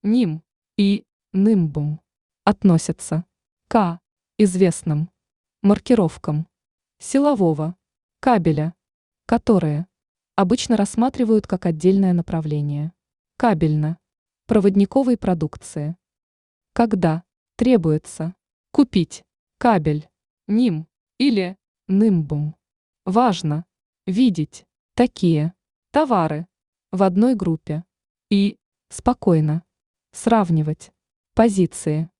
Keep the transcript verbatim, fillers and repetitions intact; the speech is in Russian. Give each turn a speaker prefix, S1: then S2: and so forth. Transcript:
S1: ним и нимбум относятся к известным маркировкам силового кабеля, которые обычно рассматривают как отдельное направление кабельно-проводниковой продукции. Когда требуется купить кабель ним или нимбум, важно видеть такие товары в одной группе и спокойно сравнивать позиции.